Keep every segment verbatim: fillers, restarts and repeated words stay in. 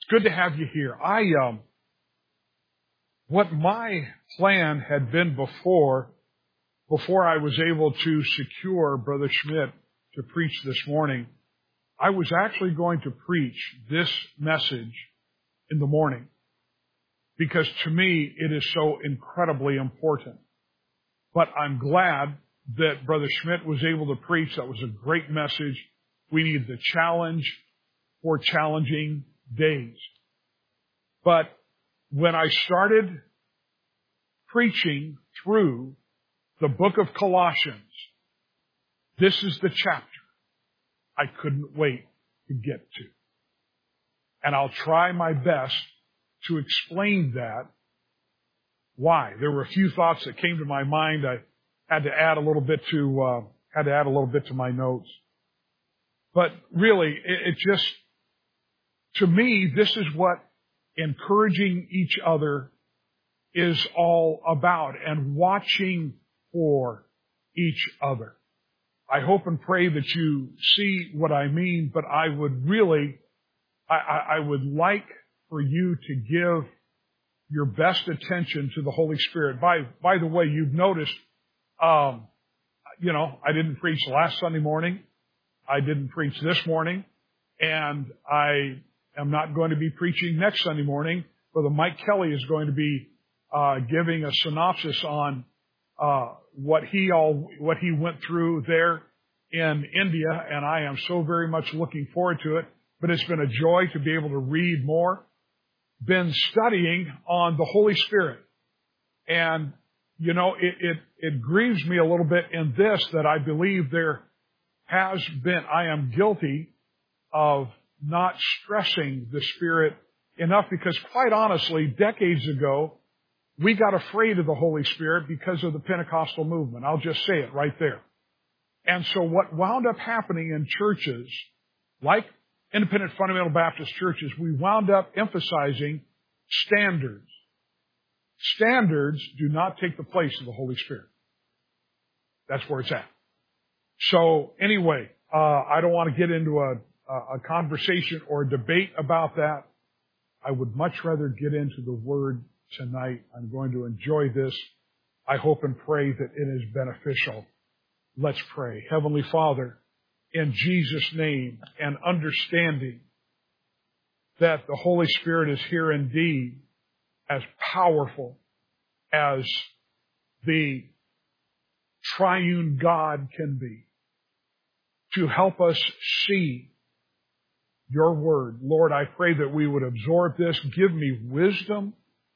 It's good to have you here. I, um, what my plan had been before, before I was able to secure Brother Schmidt to preach this morning, I was actually going to preach this message in the morning because to me it is so incredibly important. But I'm glad that Brother Schmidt was able to preach. That was a great message. We need the challenge for challenging days. But when I started preaching through the book of Colossians, this is the chapter I couldn't wait to get to. And I'll try my best to explain that. Why? There were a few thoughts that came to my mind. I had to add a little bit to, uh, had to add a little bit to my notes. But really, it, it just, to me, this is what encouraging each other is all about, and watching for each other. I hope and pray that you see what I mean, but I would really, I, I, I would like for you to give your best attention to the Holy Spirit. By, by the way, you've noticed, um, you know, I didn't preach last Sunday morning. I didn't preach this morning, and I am not going to be preaching next Sunday morning. Brother Mike Kelly is going to be uh, giving a synopsis on uh, what he all what he went through there in India, and I am so very much looking forward to it. But it's been a joy to be able to read more. Been studying on the Holy Spirit, and you know, it, it it grieves me a little bit in this that I believe there has been, I am guilty of not stressing the Spirit enough, because quite honestly, decades ago, we got afraid of the Holy Spirit because of the Pentecostal movement. I'll just say it right there. And so what wound up happening in churches, like Independent Fundamental Baptist churches, we wound up emphasizing standards. Standards do not take the place of the Holy Spirit. That's where it's at. So anyway, uh, I don't want to get into a, a conversation or a debate about that. I would much rather get into the Word tonight. I'm going to enjoy this. I hope and pray that it is beneficial. Let's pray. Heavenly Father, in Jesus' name, and understanding that the Holy Spirit is here indeed as powerful as the triune God can be, to help us see your word. Lord, I pray that we would absorb this. Give me wisdom.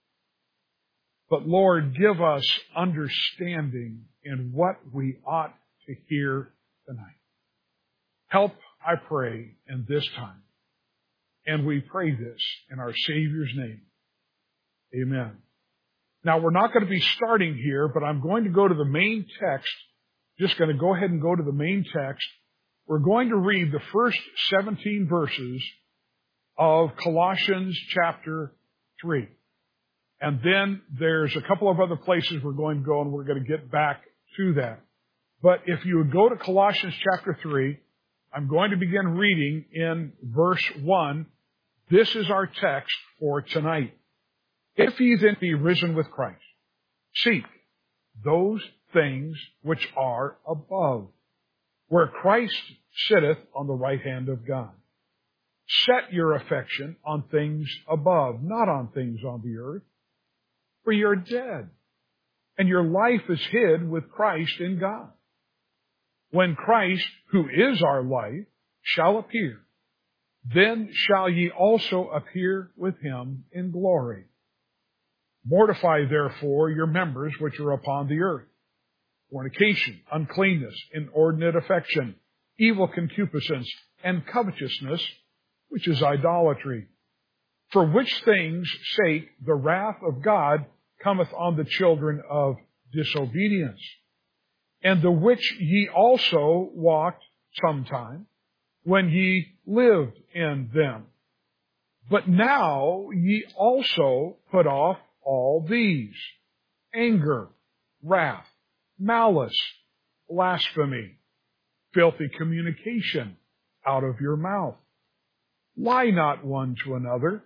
But Lord, give us understanding in what we ought to hear tonight. Help, I pray, in this time. And we pray this in our Savior's name. Amen. Now, we're not going to be starting here, but I'm going to go to the main text. Just going to go ahead and go to the main text. We're going to read the first seventeen verses of Colossians chapter three. And then there's a couple of other places we're going to go, and we're going to get back to that. But if you would go to Colossians chapter three, I'm going to begin reading in verse one. This is our text for tonight. If ye then be risen with Christ, seek those things which are above, where Christ sitteth on the right hand of God. Set your affection on things above, not on things on the earth. For you're dead, and your life is hid with Christ in God. When Christ, who is our life, shall appear, then shall ye also appear with him in glory. Mortify therefore your members which are upon the earth: fornication, uncleanness, inordinate affection, evil concupiscence, and covetousness, which is idolatry. For which things' sake the wrath of God cometh on the children of disobedience, and the which ye also walked sometime when ye lived in them. But now ye also put off all these: anger, wrath, malice, blasphemy, filthy communication out of your mouth. Lie not one to another,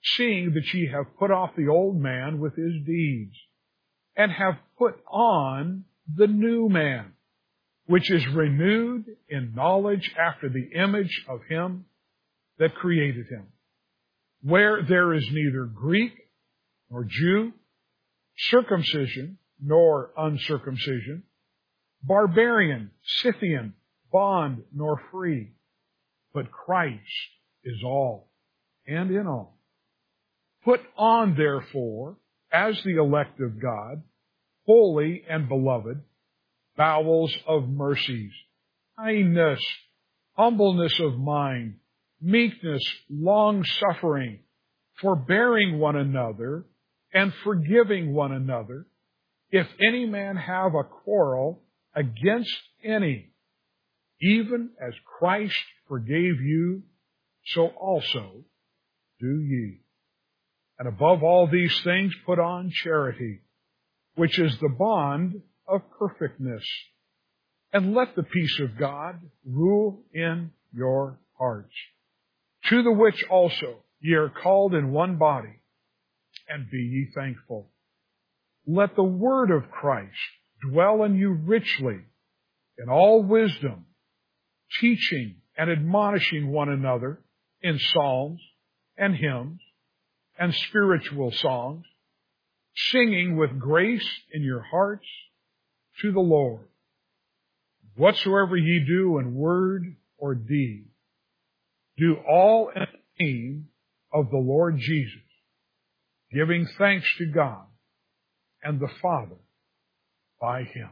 seeing that ye have put off the old man with his deeds, and have put on the new man, which is renewed in knowledge after the image of him that created him, where there is neither Greek nor Jew, circumcision nor uncircumcision, barbarian, Scythian, bond nor free, but Christ is all and in all. Put on, therefore, as the elect of God, holy and beloved, bowels of mercies, kindness, humbleness of mind, meekness, long-suffering, forbearing one another, and forgiving one another, if any man have a quarrel against any, even as Christ forgave you, so also do ye. And above all these things put on charity, which is the bond of perfectness. And let the peace of God rule in your hearts, to the which also ye are called in one body, and be ye thankful. Let the word of Christ dwell in you richly, in all wisdom, teaching and admonishing one another in psalms and hymns and spiritual songs, singing with grace in your hearts to the Lord. Whatsoever ye do in word or deed, do all in the name of the Lord Jesus, giving thanks to God and the Father by him.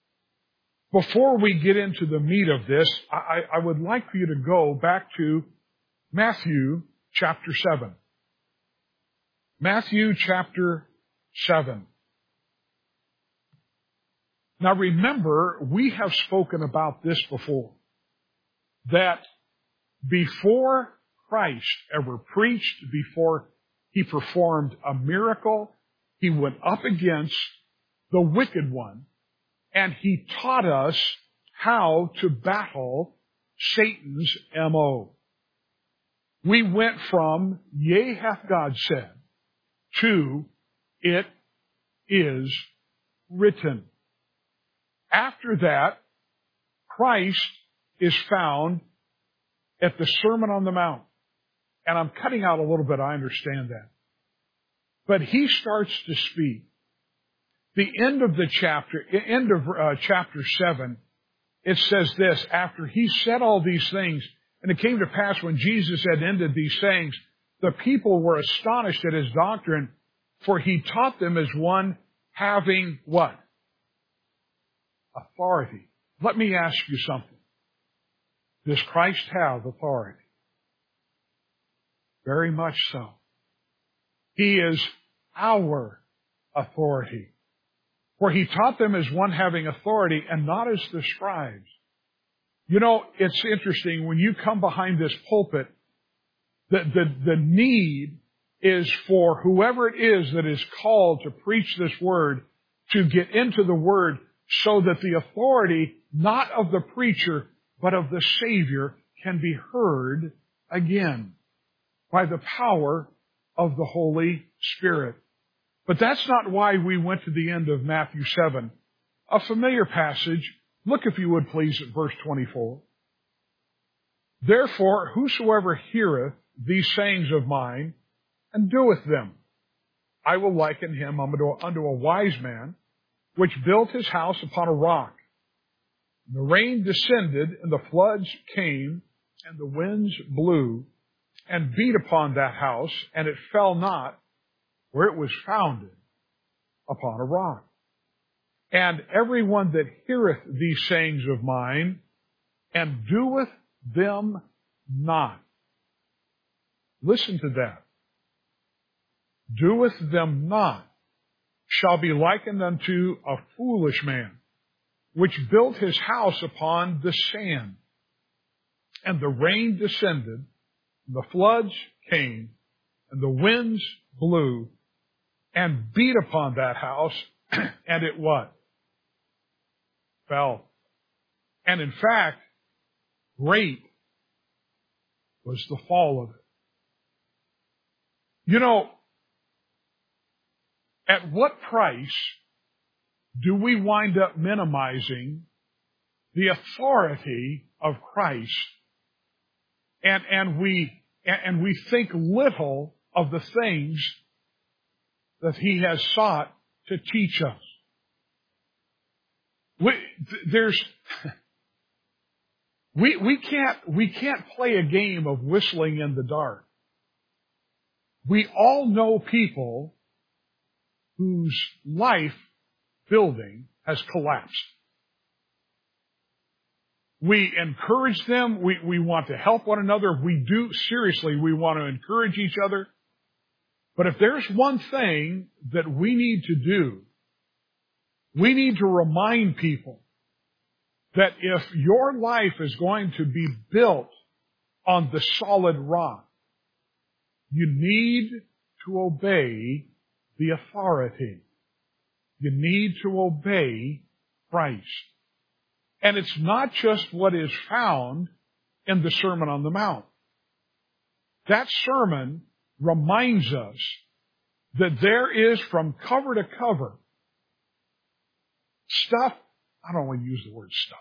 Before we get into the meat of this, I, I would like for you to go back to Matthew chapter seven. Matthew chapter seven. Now remember, we have spoken about this before, that before Christ ever preached, before he performed a miracle, he went up against the wicked one, and he taught us how to battle Satan's M O. We went from, yea, hath God said, to it is written. After that, Christ is found at the Sermon on the Mount. And I'm cutting out a little bit, I understand that. But he starts to speak. The end of the chapter, end of uh, chapter seven, it says this: after he said all these things, and it came to pass when Jesus had ended these sayings, the people were astonished at his doctrine, for he taught them as one having what? Authority. Let me ask you something. Does Christ have authority? Very much so. He is our authority. For he taught them as one having authority and not as the scribes. You know, it's interesting, when you come behind this pulpit, the, the, the need is for whoever it is that is called to preach this word to get into the word so that the authority, not of the preacher, but of the Savior, can be heard again by the power of the Holy Spirit. But that's not why we went to the end of Matthew seven. A familiar passage. Look, if you would please, at verse twenty-four. Therefore, whosoever heareth these sayings of mine, and doeth them, I will liken him unto, unto a wise man, which built his house upon a rock. And the rain descended, and the floods came, and the winds blew, and beat upon that house, and it fell not, where it was founded upon a rock. And every one that heareth these sayings of mine, and doeth them not. Listen to that. Doeth them not, shall be likened unto a foolish man, which built his house upon the sand. And the rain descended, and the floods came, and the winds blew, and beat upon that house, and it what? Fell. And in fact, great was the fall of it. You know, at what price do we wind up minimizing the authority of Christ, and, and we and we think little of the things that He has sought to teach us? We, there's we we can't we can't play a game of whistling in the dark. We all know people whose life building has collapsed. We encourage them. We, we want to help one another. We do, seriously, we want to encourage each other. But if there's one thing that we need to do, we need to remind people that if your life is going to be built on the solid rock, you need to obey the authority. You need to obey Christ. And it's not just what is found in the Sermon on the Mount. That sermon reminds us that there is, from cover to cover, stuff. I don't want to use the word stuff.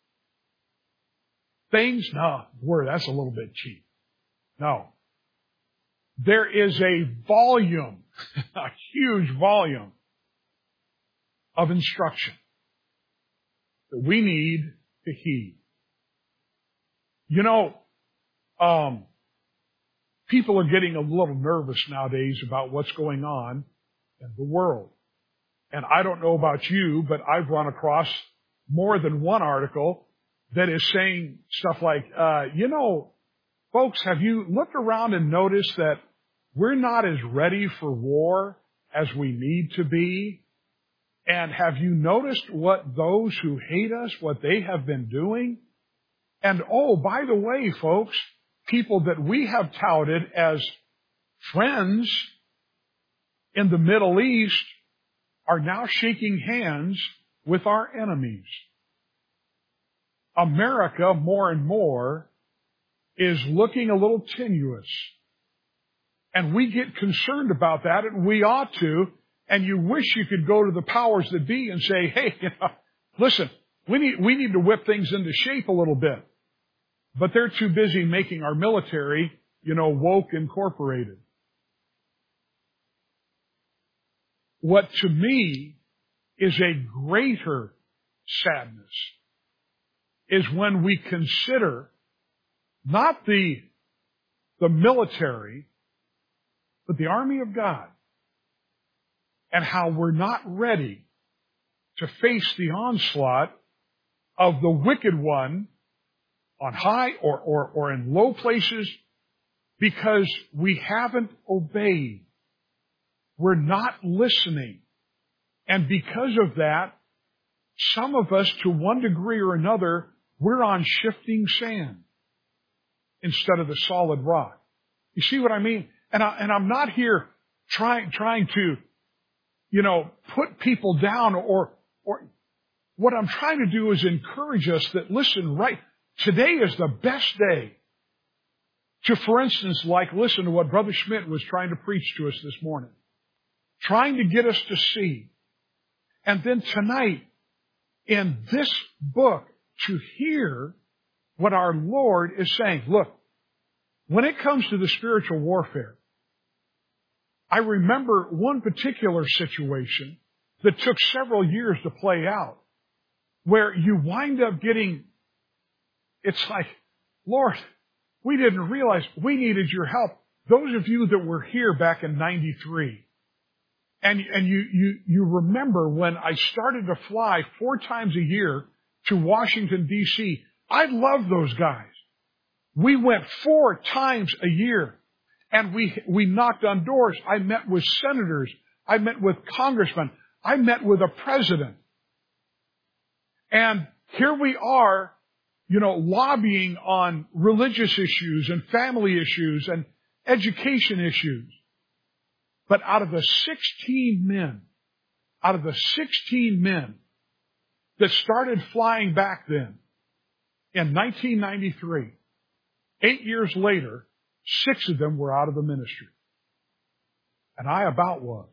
Things, no, word, that's a little bit cheap. No. There is a volume, a huge volume of instruction that we need to heed. You know, um, people are getting a little nervous nowadays about what's going on in the world. And I don't know about you, but I've run across more than one article that is saying stuff like, uh, you know, folks, have you looked around and noticed that we're not as ready for war as we need to be? And have you noticed what those who hate us, what they have been doing? And oh, by the way, folks, people that we have touted as friends in the Middle East are now shaking hands with our enemies. America, more and more, is looking a little tenuous. And we get concerned about that, and we ought to. And you wish you could go to the powers that be and say, hey, you know, listen, we need, we need to whip things into shape a little bit. But they're too busy making our military, you know, woke incorporated. What to me is a greater sadness is when we consider not the, the military, but the army of God. And how we're not ready to face the onslaught of the wicked one on high or, or, or in low places because we haven't obeyed. We're not listening. And because of that, some of us, to one degree or another, we're on shifting sand instead of the solid rock. You see what I mean? And, I, and I'm not here trying, trying to you know, put people down or, or what I'm trying to do is encourage us that, listen, right, today is the best day to, for instance, like listen to what Brother Schmidt was trying to preach to us this morning, trying to get us to see. And then tonight, in this book, to hear what our Lord is saying. Look, when it comes to the spiritual warfare, I remember one particular situation that took several years to play out, where you wind up getting, it's like, Lord, we didn't realize we needed your help. Those of you that were here back in ninety-three, and, and you, you, you remember when I started to fly four times a year to Washington, D C, I loved those guys. We went four times a year. And we, we knocked on doors. I met with senators. I met with congressmen. I met with a president. And here we are, you know, lobbying on religious issues and family issues and education issues. But out of the sixteen men, out of the sixteen men that started flying back then in nineteen ninety-three, eight years later, six of them were out of the ministry. And I about was.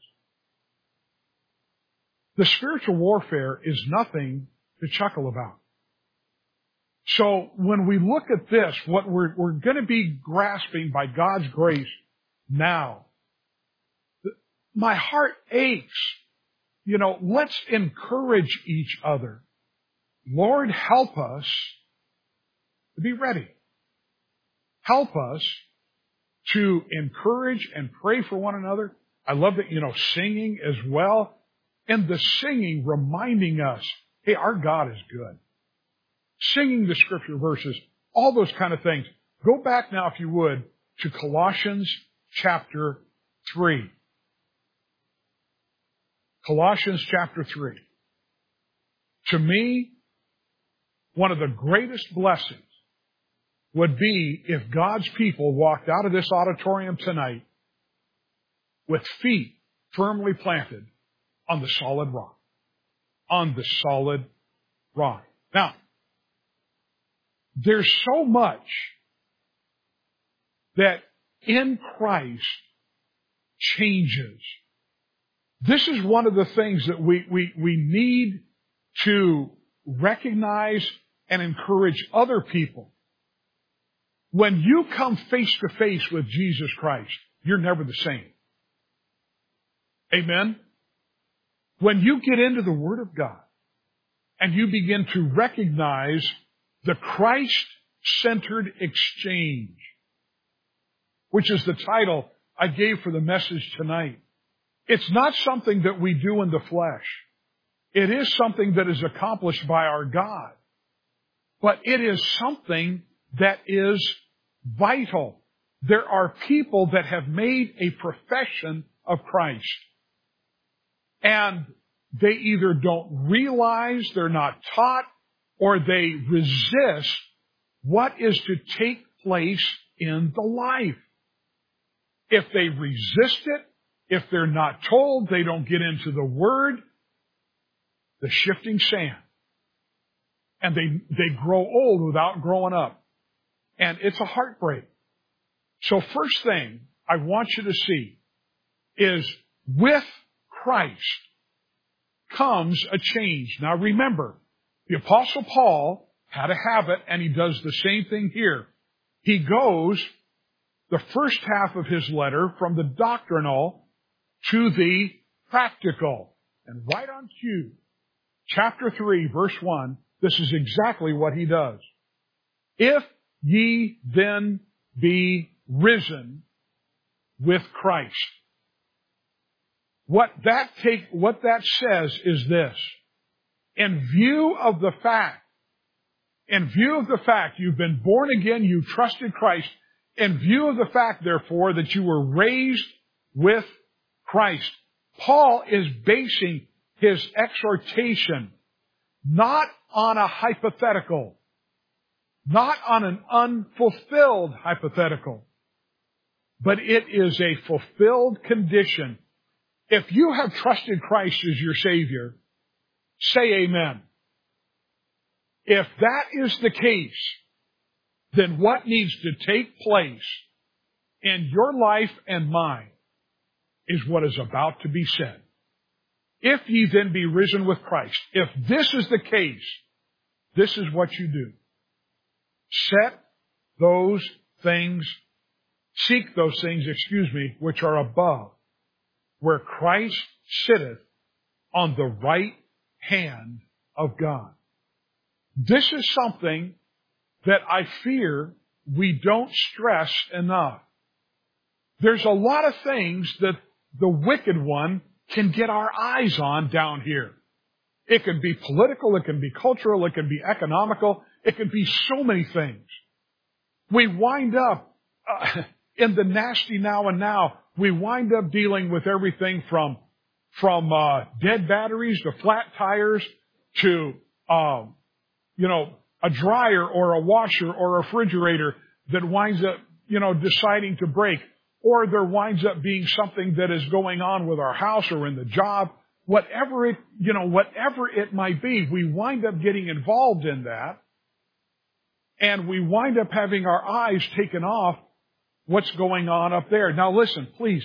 The spiritual warfare is nothing to chuckle about. So when we look at this, what we're, we're going to be grasping by God's grace now, my heart aches. You know, let's encourage each other. Lord, help us to be ready. Help us to encourage and pray for one another. I love that, you know, singing as well. And the singing reminding us, hey, our God is good. Singing the scripture verses, all those kind of things. Go back now, if you would, to Colossians chapter three. Colossians chapter three. To me, one of the greatest blessings would be if God's people walked out of this auditorium tonight with feet firmly planted on the solid rock. On the solid rock. Now, there's so much that in Christ changes. This is one of the things that we, we, we need to recognize and encourage other people. When you come face to face with Jesus Christ, you're never the same. Amen? When you get into the Word of God and you begin to recognize the Christ-centered exchange, which is the title I gave for the message tonight. It's not something that we do in the flesh. It is something that is accomplished by our God. But it is something that is vital. There are people that have made a profession of Christ. And they either don't realize, they're not taught, or they resist what is to take place in the life. If they resist it, if they're not told, they don't get into the Word, the shifting sand. And they, they grow old without growing up. And it's a heartbreak. So first thing I want you to see is with Christ comes a change. Now remember, the Apostle Paul had a habit, and he does the same thing here. He goes the first half of his letter from the doctrinal to the practical. And right on cue, chapter three, verse one, this is exactly what he does. If ye then be risen with Christ. What that take, what that says is this. In view of the fact, in view of the fact you've been born again, you trusted Christ, in view of the fact, therefore, that you were raised with Christ, Paul is basing his exhortation not on a hypothetical, not on an unfulfilled hypothetical, but it is a fulfilled condition. If you have trusted Christ as your Savior, say amen. If that is the case, then what needs to take place in your life and mine is what is about to be said. If ye then be risen with Christ, if this is the case, this is what you do. Set those things, seek those things, excuse me, which are above, where Christ sitteth on the right hand of God. This is something that I fear we don't stress enough. There's a lot of things that the wicked one can get our eyes on down here. It can be political, it can be cultural, it can be economical, it can be so many things. We wind up uh, in the nasty now and now. We wind up dealing with everything from from uh, dead batteries to flat tires to uh, you know a dryer or a washer or a refrigerator that winds up you know deciding to break, or there winds up being something that is going on with our house or in the job. Whatever it you know whatever it might be, we wind up getting involved in that, and we wind up having our eyes taken off what's going on up there. Now listen, please,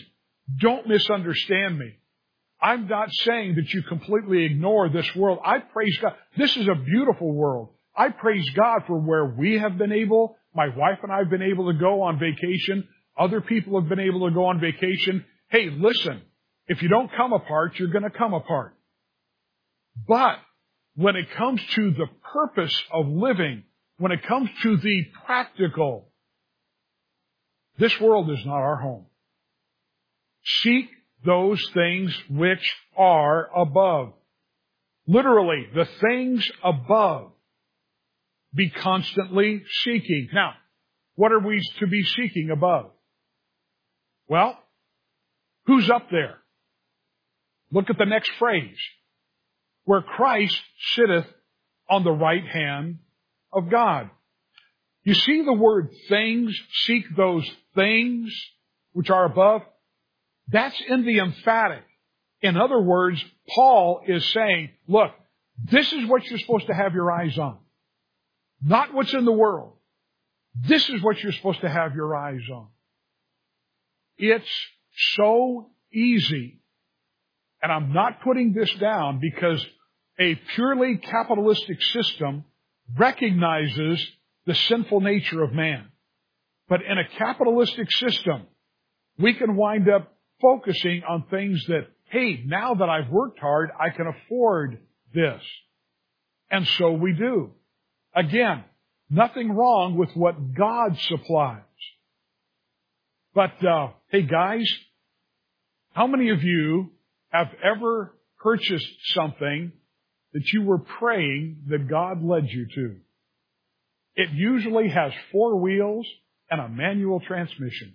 Don't misunderstand me. I'm not saying that you completely ignore this world. I praise God. This is a beautiful world. I praise God for where we have been able, my wife and I have been able to go on vacation. Other people have been able to go on vacation. Hey, listen, if you don't come apart, you're going to come apart. But when it comes to the purpose of living, when it comes to the practical, this world is not our home. Seek those things which are above. Literally, the things above. Be constantly seeking. Now, what are we to be seeking above? Well, who's up there? Look at the next phrase. Where Christ sitteth on the right hand of God. You see the word things, seek those things which are above? That's in the emphatic. In other words, Paul is saying, look, this is what you're supposed to have your eyes on. Not what's in the world. This is what you're supposed to have your eyes on. It's so easy. And I'm not putting this down because a purely capitalistic system recognizes the sinful nature of man. But in a capitalistic system, we can wind up focusing on things that, hey, now that I've worked hard, I can afford this. And so we do. Again, nothing wrong with what God supplies. But, uh, hey guys, how many of you have ever purchased something that you were praying that God led you to? It usually has four wheels and a manual transmission.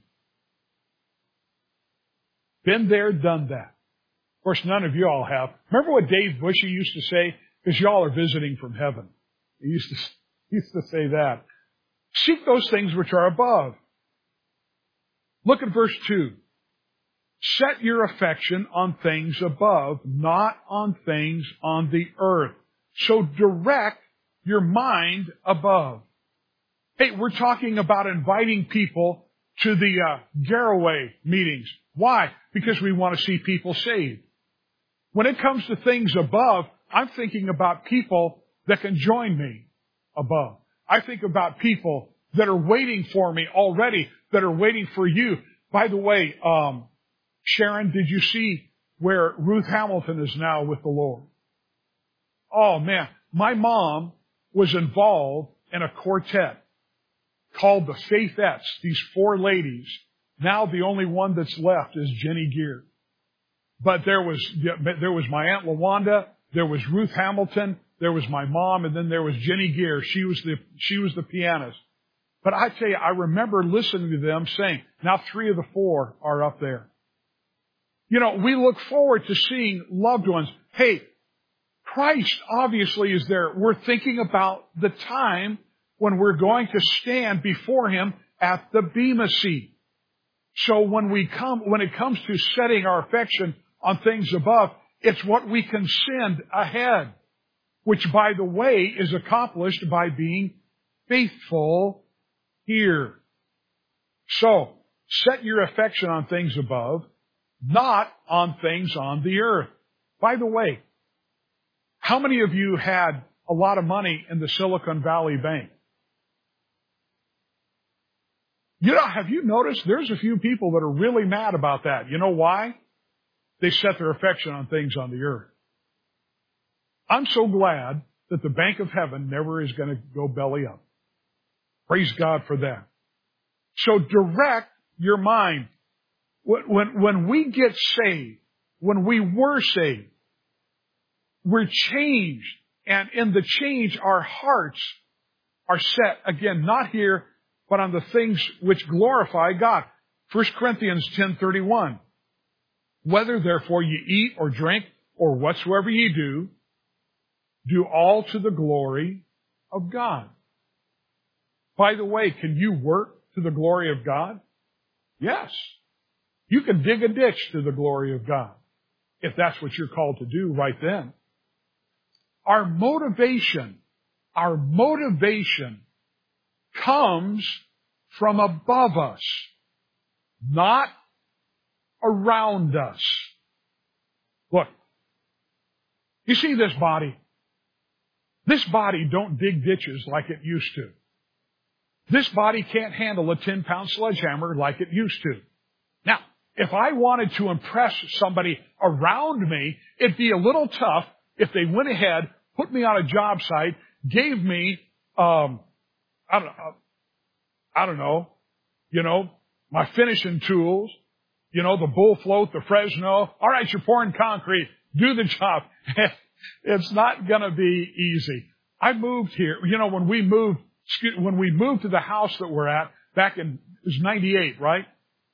Been there, done that. Of course, none of you all have. Remember what Dave Bushy used to say? Because y'all are visiting from heaven. He used to, he used to say that. Seek those things which are above. Look at verse two. Set your affection on things above, not on things on the earth. So direct your mind above. Hey, we're talking about inviting people to the uh, Garaway meetings. Why? Because we want to see people saved. When it comes to things above, I'm thinking about people that can join me above. I think about people that are waiting for me already, that are waiting for you. By the way, um, Sharon, did you see where Ruth Hamilton is now with the Lord? Oh man, my mom was involved in a quartet called the Faithets, these four ladies. Now the only one that's left is Jenny Gear. But there was, there was my Aunt LaWanda, there was Ruth Hamilton, there was my mom, and then there was Jenny Gear. She was the, she was the pianist. But I tell you, I remember listening to them saying, now three of the four are up there. You know, we look forward to seeing loved ones. Hey, Christ obviously is there. We're thinking about the time when we're going to stand before Him at the Bema seat. So when we come, when it comes to setting our affection on things above, it's what we can send ahead, which, by the way, is accomplished by being faithful here. So, set your affection on things above, not on things on the earth. By the way, how many of you had a lot of money in the Silicon Valley Bank? You know, have you noticed there's a few people that are really mad about that? You know why? They set their affection on things on the earth. I'm so glad that the Bank of Heaven never is going to go belly up. Praise God for that. So direct your mind. When, when we get saved, when we were saved, we're changed. And in the change, our hearts are set, again, not here, but on the things which glorify God. First Corinthians ten thirty-one. Whether therefore ye eat or drink or whatsoever ye do, do all to the glory of God. By the way, can you work to the glory of God? Yes. You can dig a ditch to the glory of God, if that's what you're called to do right then. Our motivation, our motivation comes from above us, not around us. Look, you see this body? This body don't dig ditches like it used to. This body can't handle a ten-pound sledgehammer like it used to. Now, if I wanted to impress somebody around me, it'd be a little tough if they went ahead, put me on a job site, gave me, um, I don't know, I don't know, you know, my finishing tools, you know, the bull float, the Fresno. All right, you're pouring concrete. Do the job. It's not going to be easy. I moved here. You know, when we moved, excuse, when we moved to the house that we're at back in, it was ninety-eight, right?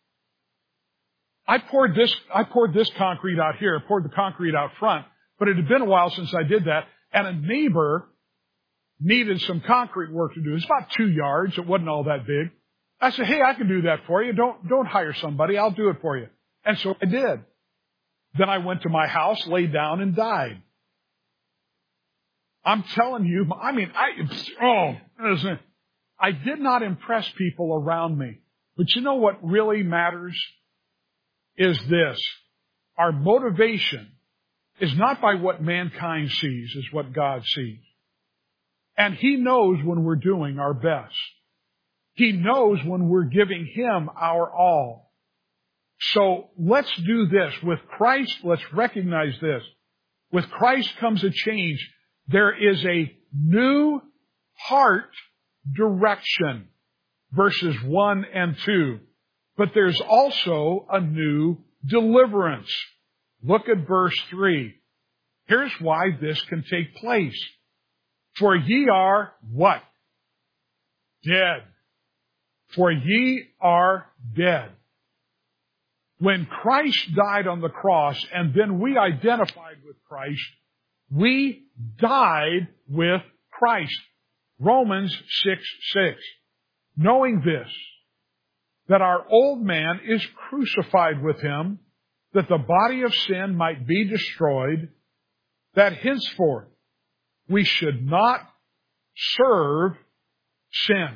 I poured this, I poured this concrete out here, poured the concrete out front, but it had been a while since I did that. And a neighbor needed some concrete work to do. It's about two yards. It wasn't all that big. I said, hey, I can do that for you. Don't, don't hire somebody. I'll do it for you. And so I did. Then I went to my house, laid down, and died. I'm telling you, I mean, I, oh, I did not impress people around me. But you know what really matters is this. Our motivation is not by what mankind sees, is what God sees. And He knows when we're doing our best. He knows when we're giving Him our all. So let's do this. With Christ, let's recognize this. With Christ comes a change. There is a new heart direction, verses one and two. But there's also a new deliverance. Look at verse three. Here's why this can take place. For ye are what? Dead. For ye are dead. When Christ died on the cross and then we identified with Christ, we died with Christ. Romans six six. Knowing this, that our old man is crucified with Him, that the body of sin might be destroyed, that henceforth we should not serve sin.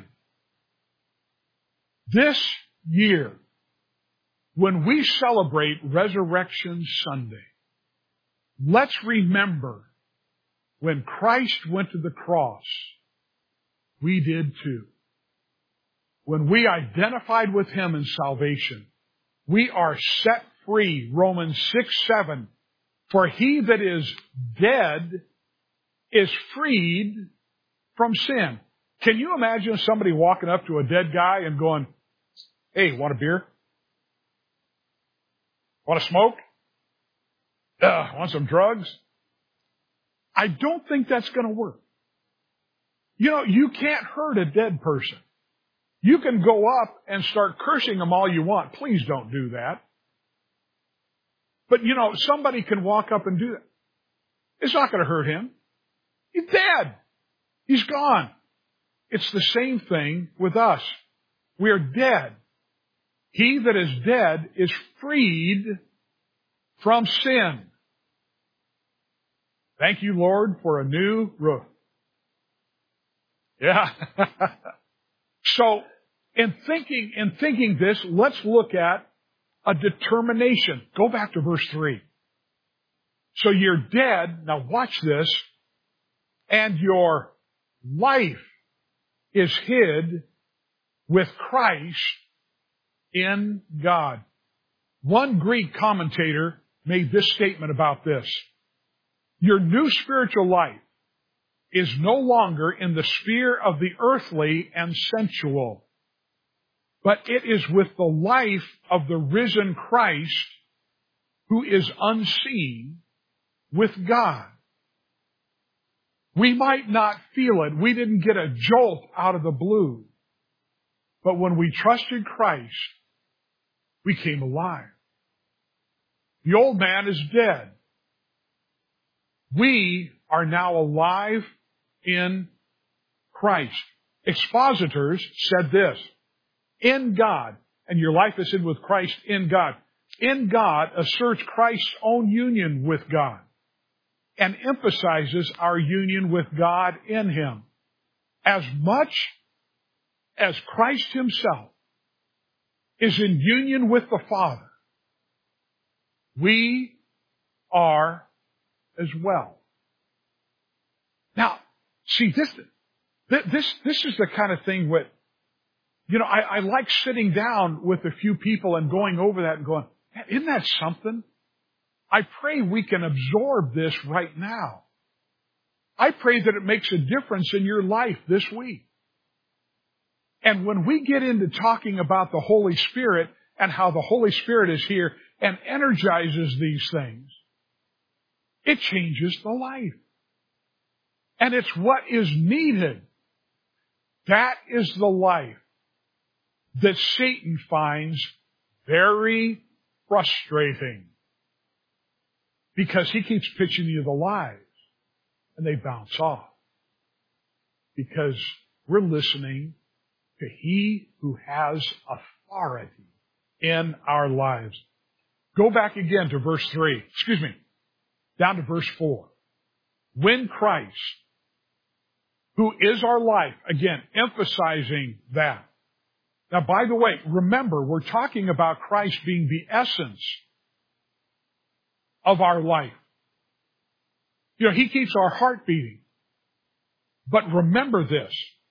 This year, when we celebrate Resurrection Sunday, let's remember when Christ went to the cross, we did too. When we identified with Him in salvation, we are set free. Romans six seven. For he that is dead is freed from sin. Can you imagine somebody walking up to a dead guy and going, hey, want a beer? Want to smoke? Uh, want some drugs? I don't think that's going to work. You know, you can't hurt a dead person. You can go up and start cursing them all you want. Please don't do that. But, you know, somebody can walk up and do that. It's not going to hurt him. He's dead. He's gone. It's the same thing with us. We are dead. He that is dead is freed from sin. Thank you, Lord, for a new roof. Yeah. So, in thinking, in thinking this, let's look at a determination. Go back to verse three. So you're dead. Now watch this. And your life is hid with Christ in God. One Greek commentator made this statement about this. Your new spiritual life is no longer in the sphere of the earthly and sensual, but it is with the life of the risen Christ who is unseen with God. We might not feel it. We didn't get a jolt out of the blue. But when we trusted Christ, we came alive. The old man is dead. We are now alive in Christ. Expositors said this, in God, and your life is hid with Christ in God. In God asserts Christ's own union with God and emphasizes our union with God in Him. As much as Christ Himself is in union with the Father, we are as well. Now, see, this, this, this is the kind of thing what, you know, I, I like sitting down with a few people and going over that and going, isn't that something? I pray we can absorb this right now. I pray that it makes a difference in your life this week. And when we get into talking about the Holy Spirit and how the Holy Spirit is here and energizes these things, it changes the life. And it's what is needed. That is the life that Satan finds very frustrating. Because he keeps pitching you the lies. And they bounce off. Because we're listening to He who has authority in our lives. Go back again to verse three. Excuse me. Down to verse four. When Christ, who is our life, again, emphasizing that. Now, by the way, remember, we're talking about Christ being the essence of our life. You know, He keeps our heart beating. But remember this.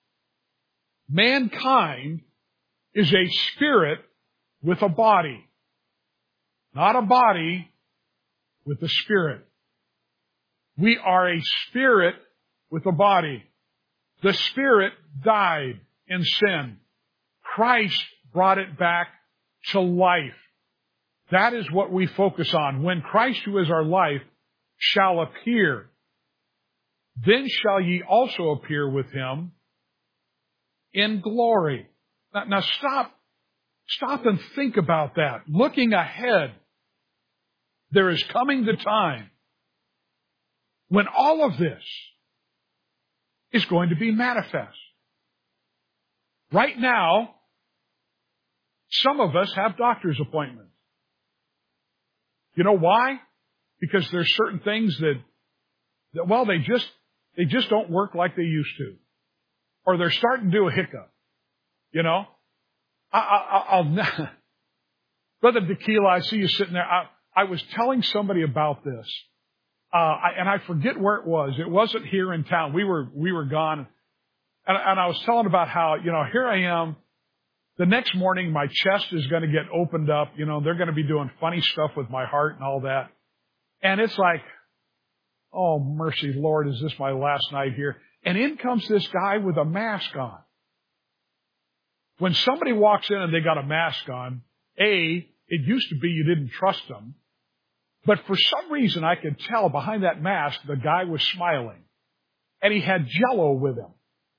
Mankind is a spirit with a body. Not a body with a spirit. We are a spirit with a body. The spirit died in sin. Christ brought it back to life. That is what we focus on. When Christ, who is our life, shall appear, then shall ye also appear with Him in glory. Now, now stop, stop and think about that. Looking ahead, there is coming the time when all of this is going to be manifest. Right now, some of us have doctor's appointments. You know why? Because there's certain things that, that, well, they just, they just don't work like they used to. Or they're starting to do a hiccup. You know? I, I, I'll, Brother Tequila, I see you sitting there. I, I was telling somebody about this. Uh, I, and I forget where it was. It wasn't here in town. We were, we were gone. And, and I was telling about how, you know, here I am. The next morning, my chest is going to get opened up. You know, they're going to be doing funny stuff with my heart and all that. And it's like, oh, mercy, Lord, is this my last night here? And in comes this guy with a mask on. When somebody walks in and they got a mask on, A, it used to be you didn't trust them. But for some reason, I could tell behind that mask, the guy was smiling. And he had Jell-O with him.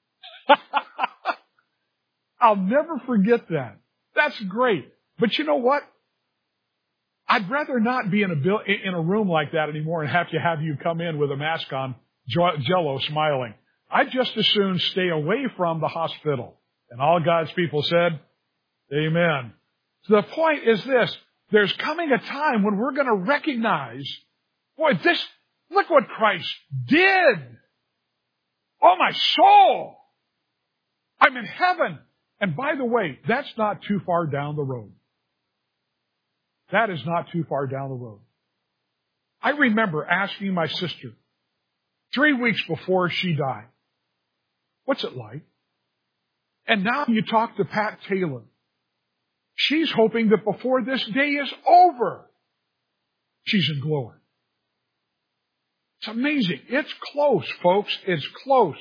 I'll never forget that. That's great. But you know what? I'd rather not be in a bill, in a room like that anymore and have to have you come in with a mask on, Jell-O smiling. I'd just as soon stay away from the hospital. And all God's people said, amen. So the point is this. There's coming a time when we're going to recognize, boy, this, look what Christ did. Oh, my soul. I'm in heaven. And by the way, that's not too far down the road. That is not too far down the road. I remember asking my sister three weeks before she died, what's it like? And now you talk to Pat Taylor. She's hoping that before this day is over, she's in glory. It's amazing. It's close, folks. It's close.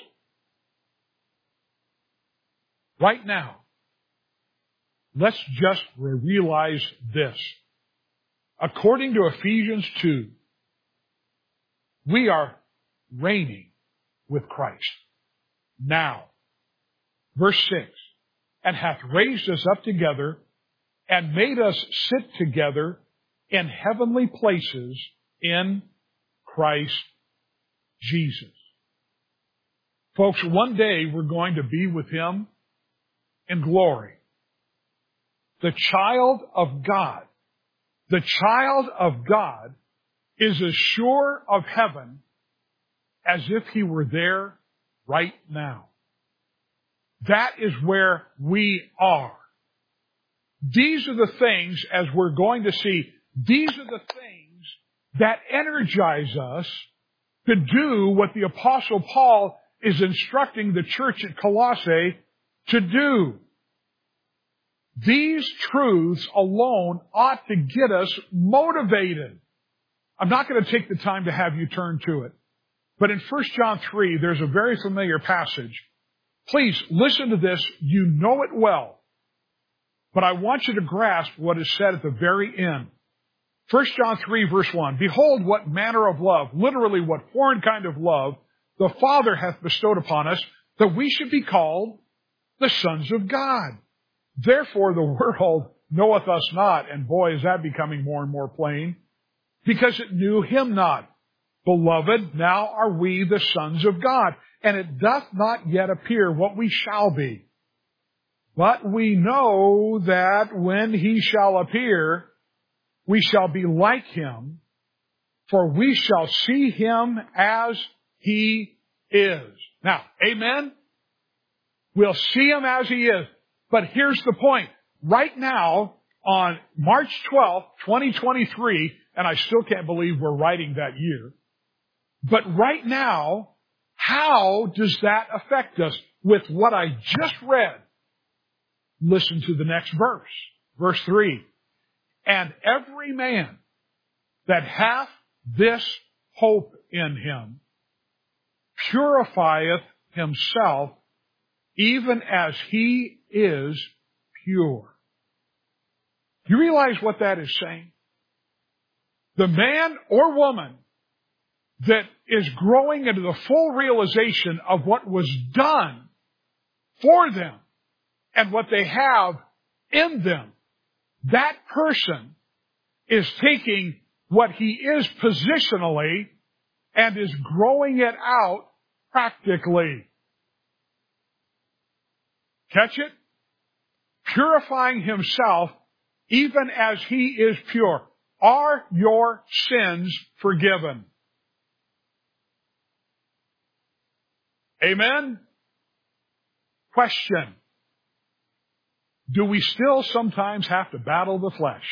Right now, let's just realize this. According to Ephesians two, we are reigning with Christ now. Verse six, and hath raised us up together and made us sit together in heavenly places in Christ Jesus. Folks, one day we're going to be with Him in glory. The child of God, the child of God is as sure of heaven as if he were there right now. That is where we are. These are the things, as we're going to see, These are the things that energize us to do what the Apostle Paul is instructing the church at Colossae to do. These truths alone ought to get us motivated. I'm not going to take the time to have you turn to it. But in First John three, there's a very familiar passage. Please listen to this. You know it well. But I want you to grasp what is said at the very end. First John three, verse one. Behold, what manner of love, literally what foreign kind of love, the Father hath bestowed upon us, that we should be called the sons of God. Therefore the world knoweth us not. And boy, is that becoming more and more plain. Because it knew him not. Beloved, now are we the sons of God. And it doth not yet appear what we shall be. But we know that when he shall appear, we shall be like him, for we shall see him as he is. Now, amen? We'll see him as he is. But here's the point. Right now, on March twelfth, twenty twenty-three, and I still can't believe we're writing that year, but right now, how does that affect us with what I just read? Listen to the next verse. Verse three. And every man that hath this hope in him purifieth himself even as he is pure. You realize what that is saying? The man or woman that is growing into the full realization of what was done for them and what they have in them, that person is taking what he is positionally and is growing it out practically. Catch it? Purifying himself even as he is pure. Are your sins forgiven? Amen? Question. Do we still sometimes have to battle the flesh?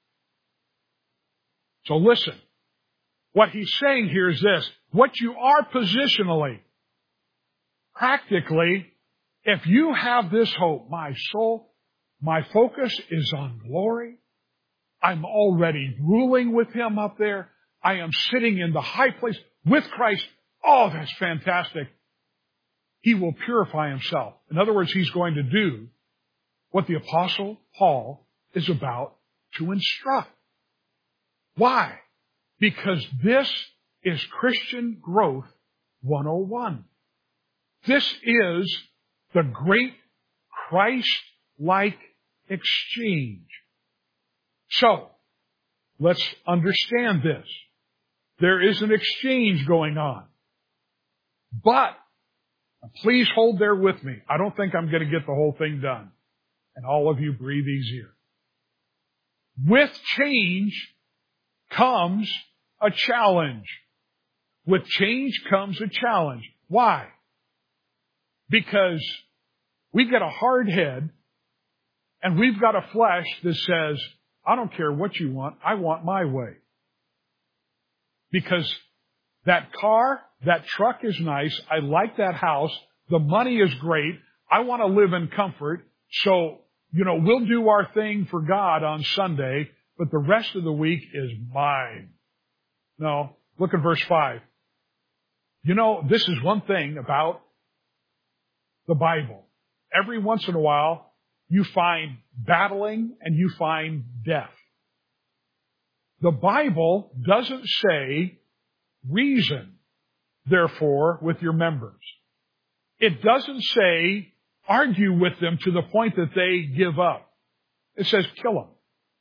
So listen. What he's saying here is this. What you are positionally, practically, if you have this hope, my soul, my focus is on glory. I'm already ruling with him up there. I am sitting in the high place with Christ. Oh, that's fantastic. He will purify himself. In other words, he's going to do what the Apostle Paul is about to instruct. Why? Because this is Christian Growth one oh one. This is the great Christ-like exchange. So, let's understand this. There is an exchange going on. But, please hold there with me. I don't think I'm going to get the whole thing done. And all of you breathe easier. With change comes a challenge. With change comes a challenge. Why? Because we get a hard head and we've got a flesh that says, I don't care what you want, I want my way. Because that car, that truck is nice, I like that house, the money is great, I want to live in comfort, so, you know, we'll do our thing for God on Sunday, but the rest of the week is mine. No, look at verse five. You know, this is one thing about the Bible. Every once in a while, you find battling and you find death. The Bible doesn't say reason, therefore, with your members. It doesn't say argue with them to the point that they give up. It says kill them.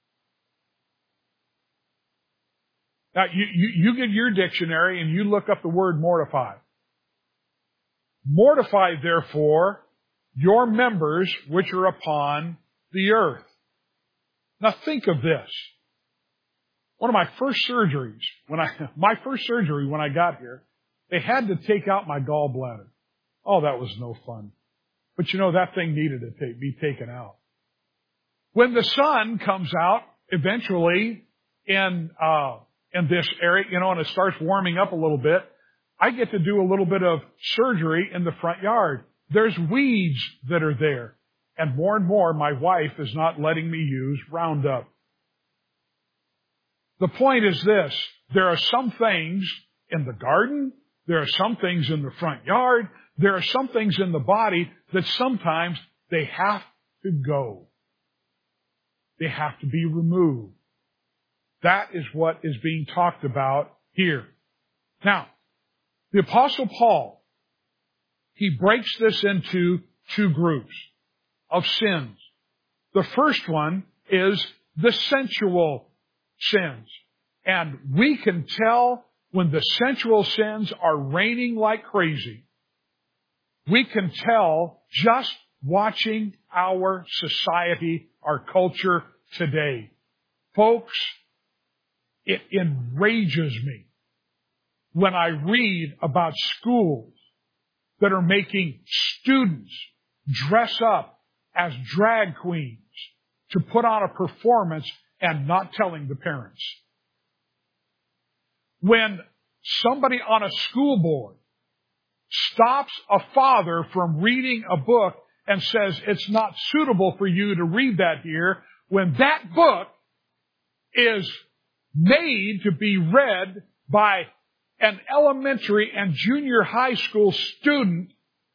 Now, you, you, you get your dictionary and you look up the word mortify. Mortify, therefore, your members which are upon the earth. Now think of this. One of my first surgeries, when I, my first surgery when I got here, they had to take out my gallbladder. Oh, that was no fun. But you know, that thing needed to take, be taken out. When the son comes out, eventually, in, uh, in this area, you know, and it starts warming up a little bit, I get to do a little bit of surgery in the front yard. There's weeds that are there. And more and more, my wife is not letting me use Roundup. The point is this. There are some things in the garden. There are some things in the front yard. There are some things in the body that sometimes they have to go. They have to be removed. That is what is being talked about here. Now, the Apostle Paul, he breaks this into two groups of sins. The first one is the sensual sins. And we can tell when the sensual sins are reigning like crazy. We can tell just watching our society, our culture today. Folks, it enrages me when I read about schools that are making students dress up as drag queens to put on a performance and not telling the parents. When somebody on a school board stops a father from reading a book and says it's not suitable for you to read that here, when that book is made to be read by an elementary and junior high school student,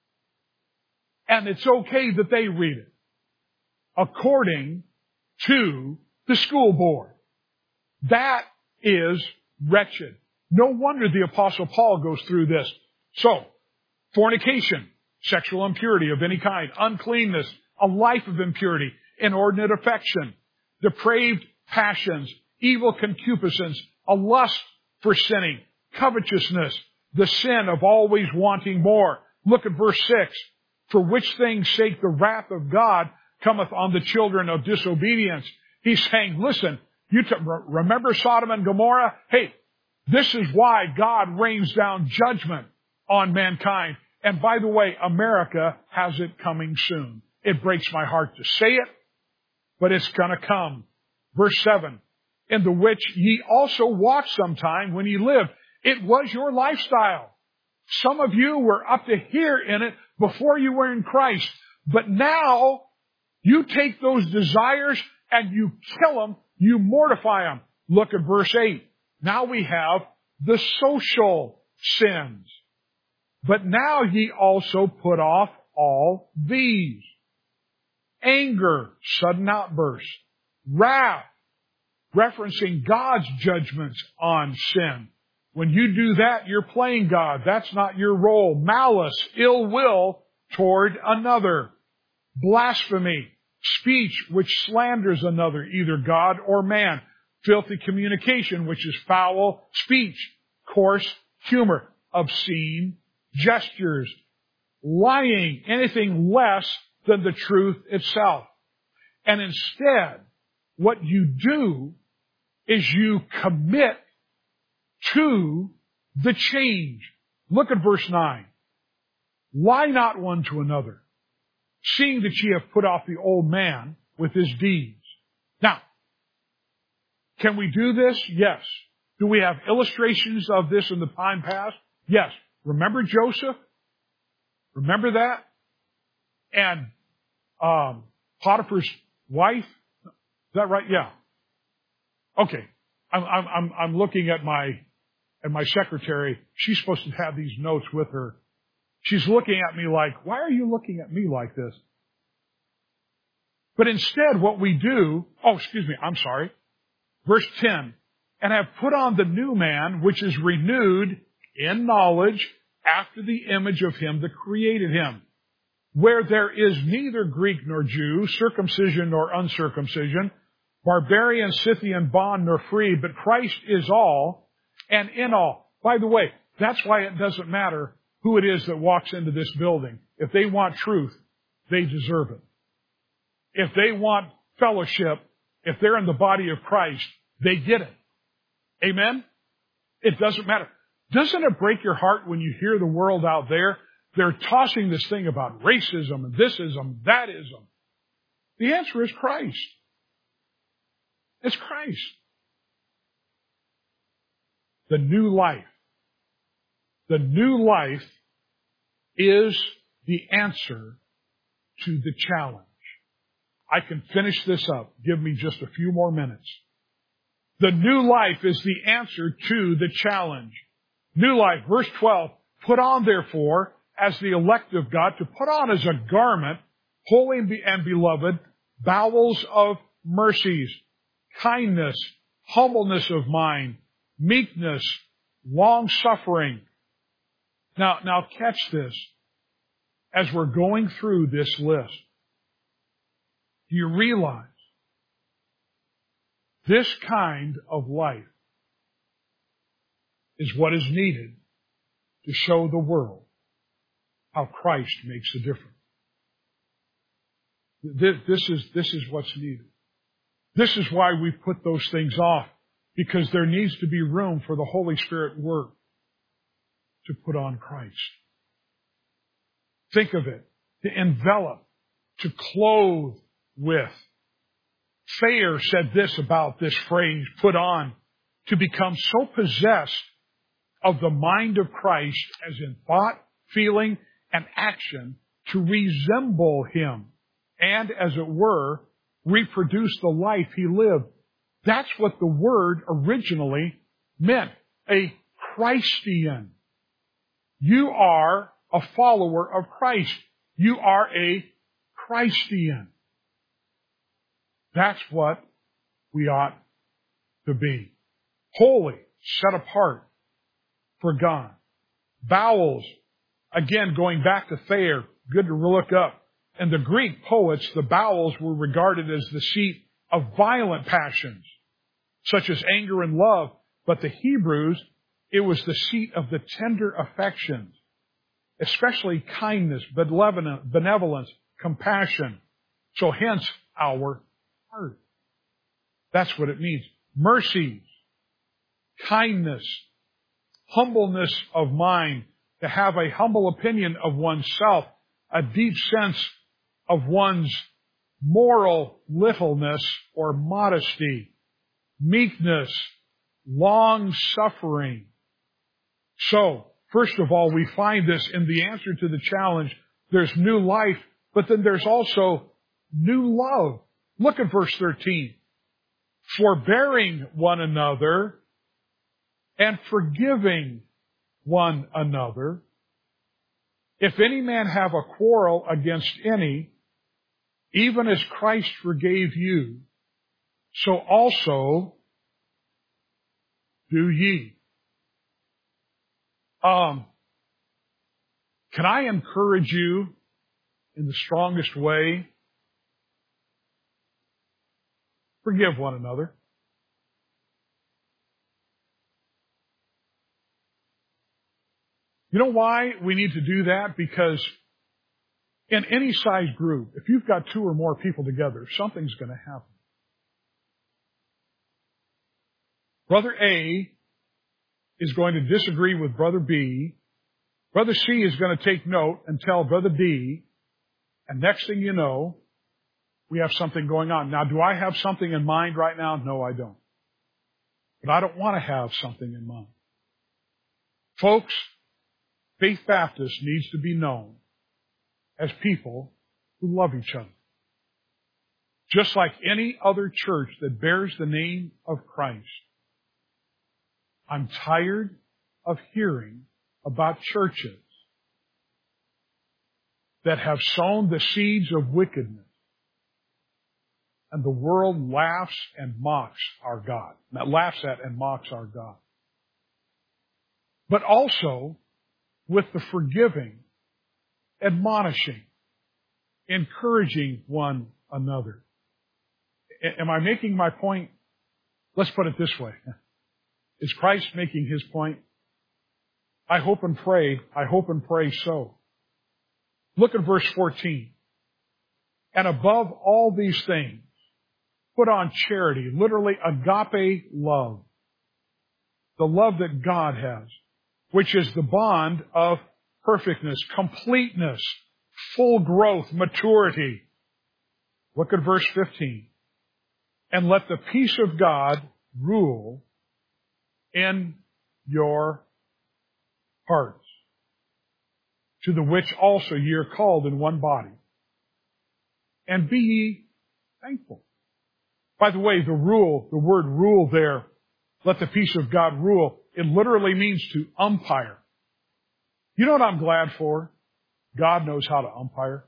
and it's okay that they read it, according to the school board. That is wretched. No wonder the Apostle Paul goes through this. So, fornication, sexual impurity of any kind, uncleanness, a life of impurity, inordinate affection, depraved passions, evil concupiscence, a lust for sinning, covetousness, the sin of always wanting more. Look at verse six. For which things sake the wrath of God cometh on the children of disobedience. He's saying, listen, you t- remember Sodom and Gomorrah? Hey, this is why God rains down judgment on mankind. And by the way, America has it coming soon. It breaks my heart to say it, but it's going to come. Verse seven, in the which ye also walked sometime when ye lived. It was your lifestyle. Some of you were up to here in it before you were in Christ. But now you take those desires and you kill them, you mortify them. Look at verse eight. Now we have the social sins. But now ye also put off all these. Anger, sudden outbursts. Wrath, referencing God's judgments on sin. When you do that, you're playing God. That's not your role. Malice, ill will toward another. Blasphemy, speech which slanders another, either God or man. Filthy communication, which is foul speech. Coarse humor, obscene gestures. Lying, anything less than the truth itself. And instead, what you do is you commit to the change. Look at verse nine. Lie not one to another, seeing that ye have put off the old man with his deeds. Now, can we do this? Yes. Do we have illustrations of this in the time past? Yes. Remember Joseph? Remember that? And um, Potiphar's wife? Is that right? Yeah. Okay. I'm, I'm, I'm looking at my, at my secretary. She's supposed to have these notes with her. She's looking at me like, why are you looking at me like this? But instead, what we do, oh, excuse me, I'm sorry. Verse ten, and have put on the new man, which is renewed in knowledge after the image of him that created him, where there is neither Greek nor Jew, circumcision nor uncircumcision, barbarian, Scythian, bond nor free, but Christ is all and in all. By the way, that's why it doesn't matter who it is that walks into this building. If they want truth, they deserve it. If they want fellowship, if they're in the body of Christ, they get it. Amen? It doesn't matter. Doesn't it break your heart when you hear the world out there? They're tossing this thing about racism and thisism, thatism. The answer is Christ. It's Christ. The new life. The new life is the answer to the challenge. I can finish this up. Give me just a few more minutes. The new life is the answer to the challenge. New life, verse twelve, put on therefore, as the elect of God, to put on as a garment, holy and beloved, bowels of mercies, kindness, humbleness of mind, meekness, long-suffering. Now, now catch this. As we're going through this list, do you realize this kind of life is what is needed to show the world how Christ makes a difference? This is, this is what's needed. This is why we put those things off, because there needs to be room for the Holy Spirit work to put on Christ. Think of it. To envelop, to clothe with. Thayer said this about this phrase, put on, to become so possessed of the mind of Christ as in thought, feeling, and action to resemble Him and, as it were, reproduce the life He lived. That's what the word originally meant, a Christian. You are a follower of Christ. You are a Christian. That's what we ought to be. Holy, set apart for God. Bowels, again, going back to Thayer, good to look up. In the Greek poets, the bowels were regarded as the seat of violent passions, such as anger and love. But the Hebrews, it was the seat of the tender affections, especially kindness, benevolence, compassion. So hence our heart. That's what it means. Mercies, kindness, humbleness of mind, to have a humble opinion of oneself, a deep sense of one's moral littleness or modesty, meekness, long-suffering. So, first of all, we find this in the answer to the challenge. There's new life, but then there's also new love. Look at verse thirteen. Forbearing one another and forgiving one another. If any man have a quarrel against any, even as Christ forgave you, so also do ye. Um, can I encourage you in the strongest way? Forgive one another. You know why we need to do that? Because in any size group, if you've got two or more people together, something's going to happen. Brother A is going to disagree with Brother B. Brother C is going to take note and tell Brother D. And next thing you know, we have something going on. Now, do I have something in mind right now? No, I don't. But I don't want to have something in mind. Folks, Faith Baptist needs to be known as people who love each other. Just like any other church that bears the name of Christ. I'm tired of hearing about churches that have sown the seeds of wickedness, and the world laughs and mocks our God. That laughs at and mocks our God. But also with the forgiving, admonishing, encouraging one another. Am I making my point? Let's put it this way. Is Christ making His point? I hope and pray, I hope and pray so. Look at verse fourteen. And above all these things, put on charity, literally agape love. The love that God has, which is the bond of perfectness, completeness, full growth, maturity. Look at verse fifteen. And let the peace of God rule in your hearts, to the which also ye are called in one body. And be ye thankful. By the way, the rule, the word rule there, let the peace of God rule, it literally means to umpire. You know what I'm glad for? God knows how to umpire.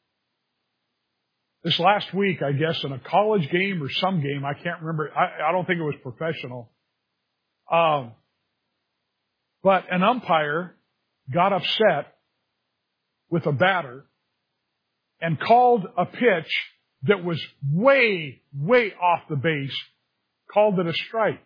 This last week, I guess, in a college game or some game, I can't remember, I, I don't think it was professional, um, but an umpire got upset with a batter and called a pitch that was way, way off the base, called it a strike.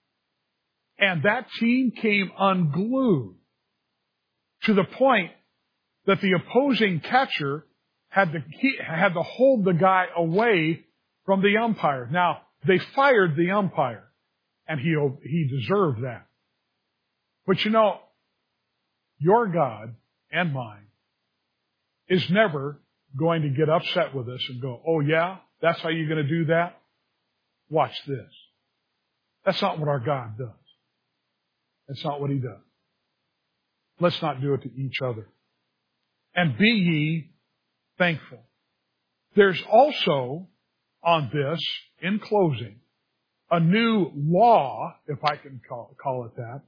And that team came unglued to the point that the opposing catcher had to, he had to hold the guy away from the umpire. Now, they fired the umpire, and he, he deserved that. But you know, your God and mine is never going to get upset with us and go, oh yeah, that's how you're going to do that? Watch this. That's not what our God does. That's not what He does. Let's not do it to each other. And be ye thankful. There's also on this, in closing, a new law, if I can call, call it that,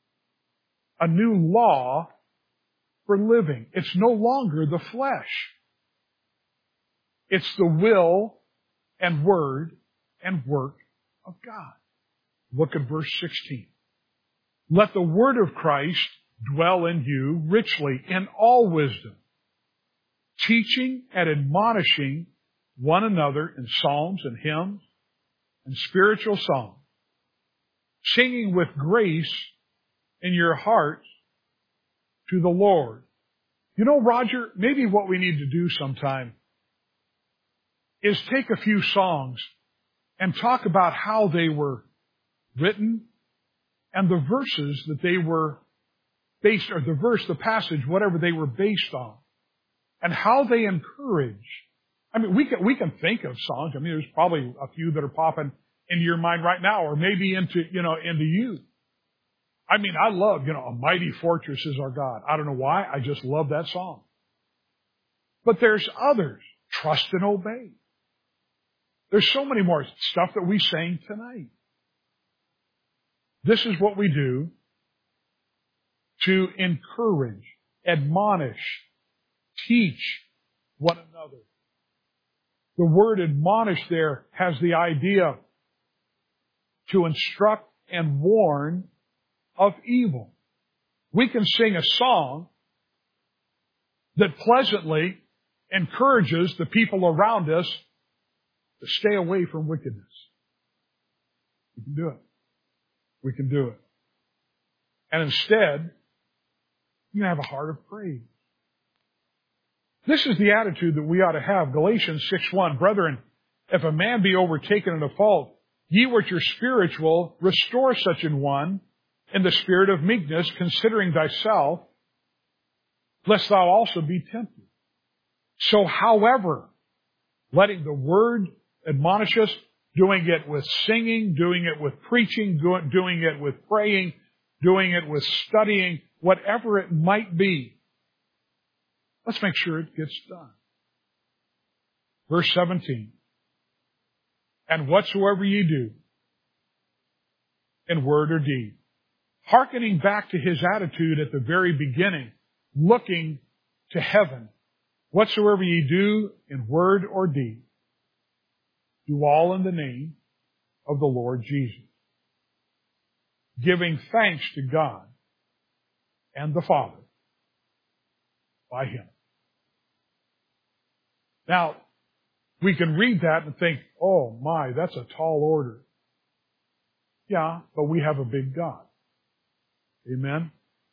a new law for living. It's no longer the flesh. It's the will and word and work of God. Look at verse sixteen. Let the word of Christ dwell in you richly in all wisdom, teaching and admonishing one another in psalms and hymns and spiritual songs, singing with grace in your hearts to the Lord. You know, Roger, maybe what we need to do sometime is take a few songs and talk about how they were written and the verses that they were based, or the verse, the passage, whatever they were based on, and how they encourage. I mean, we can, we can think of songs. I mean, there's probably a few that are popping into your mind right now, or maybe into, you know, into you. I mean, I love, you know, A Mighty Fortress is Our God. I don't know why. I just love that song. But there's others. Trust and Obey. There's so many more stuff that we sang tonight. This is what we do to encourage, admonish, teach one another. The word admonish there has the idea to instruct and warn of evil. We can sing a song that pleasantly encourages the people around us to stay away from wickedness. We can do it. We can do it. And instead, you can have a heart of praise. This is the attitude that we ought to have. Galatians six one, brethren, if a man be overtaken in a fault, ye which are spiritual, restore such an one in the spirit of meekness, considering thyself, lest thou also be tempted. So, however, letting the word admonish us, doing it with singing, doing it with preaching, doing it with praying, doing it with studying, whatever it might be, let's make sure it gets done. Verse seventeen. And whatsoever ye do, in word or deed, hearkening back to his attitude at the very beginning, looking to heaven, whatsoever ye do in word or deed, do all in the name of the Lord Jesus, giving thanks to God and the Father by Him. Now, we can read that and think, oh my, that's a tall order. Yeah, but we have a big God. Amen?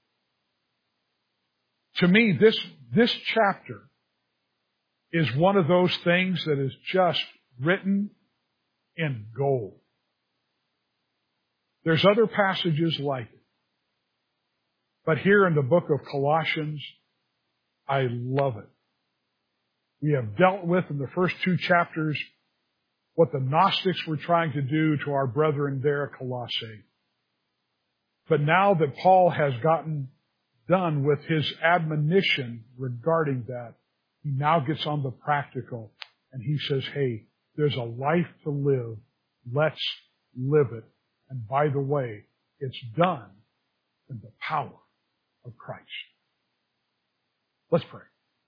To me, this, this chapter is one of those things that is just written in gold. There's other passages like it. But here in the book of Colossians, I love it. We have dealt with in the first two chapters what the Gnostics were trying to do to our brethren there at Colossae. But now that Paul has gotten done with his admonition regarding that, he now gets on the practical and he says, hey, there's a life to live. Let's live it. And by the way, it's done in the power of Christ. Let's pray.